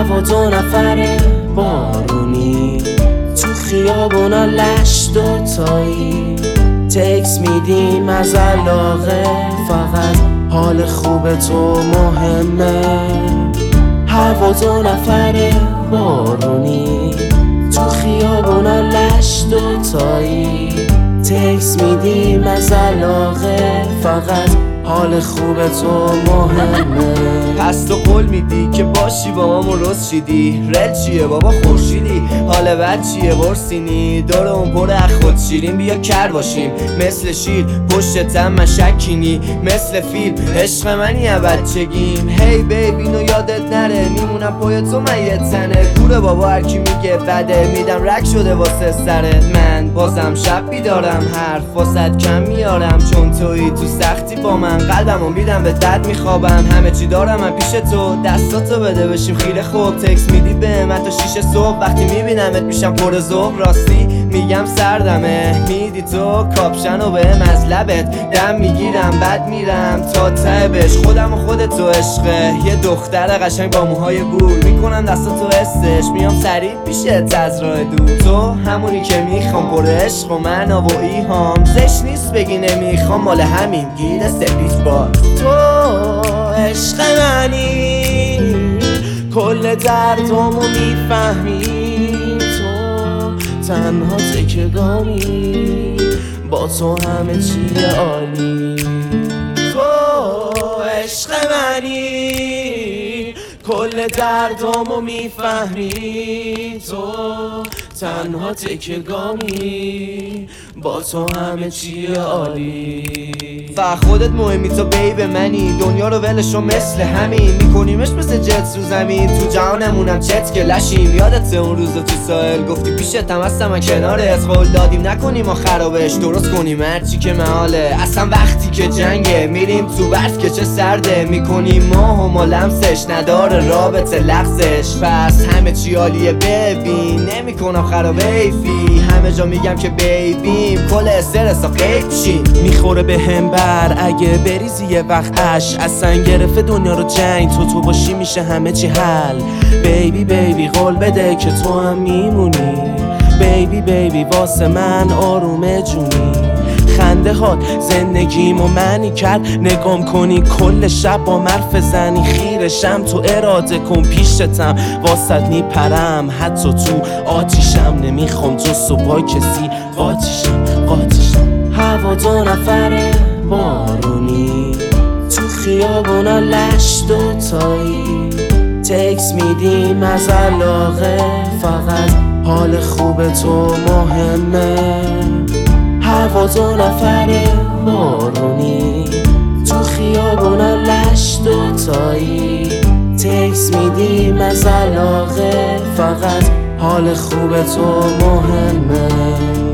هوا دو نفره بارونی، تو خیابونا لش دوتایی، تکس میدیم از علاقه، فقط حال خوب تو مهمه. هوا دو نفره بارونی، تو خیابونا لش دوتایی، تکس میدیم از علاقه، فقط حال خوب تو مهمه. پس تو قول میدی که باشی با ما مرز شیدی، رد چیه بابا خورشیدی، حال بد چیه برسینی، دور اون پر از خود شیرین، بیا کر باشیم مثل شیر پشتم مشکینی، مثل فیلم عشق منی بچگیم. هی بیبی اینو یادت نره، میمونم پای تو من یه تنه، کوره بابا هرکی میگه بده، میدم رک شده واسه سرت، من بازم شب بیدارم، حرف واسط کم میارم، چون تویی تو سختی با من، قلبمو میدم به درد میخوابم، همه چی دارم من پیش تو، دستاتو بده بشیم خیره خوب، تکس میدی به من تا 6 صبح، وقتی میبینمت میشم پر ذوق، راستی میگم سردمه، میدی تو کاپشنو بهم از لبت، دم میگیرم بعد میرم تا تهش، خودم و خودت تو عشقه، یه دختر قشنگ با موهای بور، میکنم دستاتو استش، میام سریع پیشت از راه دور، تو همونی که میخوام، پر عشق و معنا و ایهام، زشت نیست بگی نمیخوام، مال همین گیر سپیت باز. تو عشق منی، کل دردمو میفهمی، تو تنها تکگامی، با تو همه چی عالی. تو عشق منی، کل دردمو میفهمی، تو تنها تکگامی، با تو همه چی عالی. فقط خودت مهمی، تو بیب منی، دنیا رو ولشو مثل همین، میکنیمش مثل جت رو زمین، تو جهانمونم چت که لشیم، یادت اون روز تو ساحل گفتی پیشتم هستم من کنارت، قول دادیم نکنیم ما خرابش، درست کنیم هرچی که محاله، اصلا وقتی که جنگه میریم تو برف که چه سرده، میکنیم ماه و ما لمسش، نداره رابطه لغزش، پس همه چی عالیه ببین، نمیکنم خرابه ایفی، همه جا میگم که بیبیم، کل استرسا قیب شیم، میخوره به هم بر اگه بریزی یه وقت اش، اصلا گرفته دنیا رو جنگ، تو باشی میشه همه چی حل. بیبی بیبی قول بده که تو هم میمونی، بیبی بیبی واسه من آرومه جونی، خنده هات زندگیمو منی کرد، نگام کنی کل شب با مرف زنی، خیرشم تو اراده کن پیشتم، واسط میپرم حتی تو آتیشم، نمیخوام جز تو با کسی قاتیشم. هوا دو نفره بارونی، تو خیابونا لش دوتایی، تکس میدیم از علاقه، فقط حال خوب تو مهمه. هوا دو نفره بارونی، تو خیابونا لش دوتایی، تکس میدیم از علاقه، فقط حال خوب تو مهمه.